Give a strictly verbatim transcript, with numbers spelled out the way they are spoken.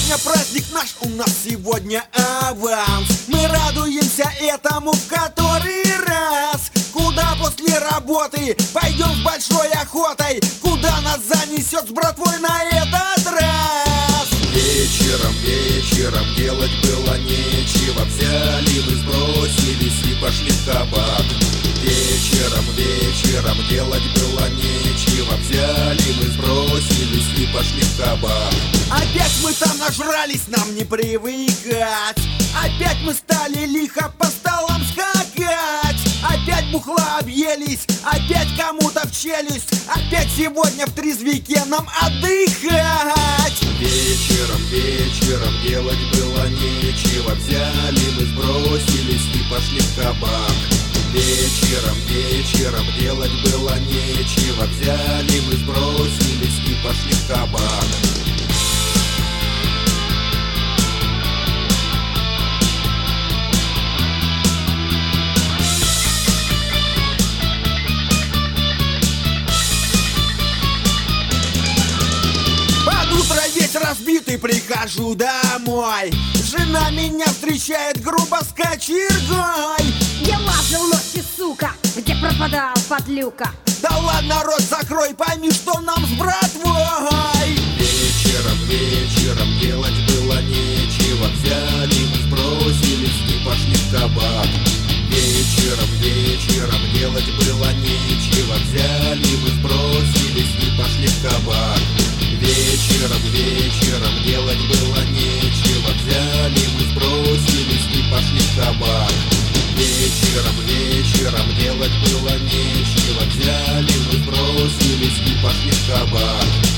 Сегодня праздник наш, у нас сегодня аванс. Мы радуемся этому в который раз. Куда после работы пойдем с большой охотой? Куда нас занесет с братвой на этот раз? Вечером, вечером делать было нечего. Взяли мы, сбросились и пошли в кабак. Вечером, вечером делать было нечего. Взяли мы, сбросились и пошли в кабак. Опять мы там нажрались, нам не привыкать. Опять мы стали лихо по столам скакать. Опять бухла объелись, опять кому-то в челюсть. Опять сегодня в трезвике нам отдыхать. Вечером, вечером делать было нечего. Взяли мы, сбросились и пошли в кабак. Вечером, вечером делать было нечего. Взяли мы, сбросились и пошли в кабак. Разбитый прихожу домой. Жена меня встречает грубо с кочергой. Где лазил ночью, сука? Где пропадал подлюка? Да ладно, рот закрой, пойми, что нам с братвой. Вечером, вечером делать было нечего. Взяли мы, сбросились и пошли в кабак. Вечером, вечером делать было нечего. Взяли мы, сбросились и пошли в кабак. Вечером, вечером делать было нечего. Взяли мы, сбросились и пошли в кабак. Вечером, вечером делать было нечего. Взяли мы, сбросились и пошли в кабак.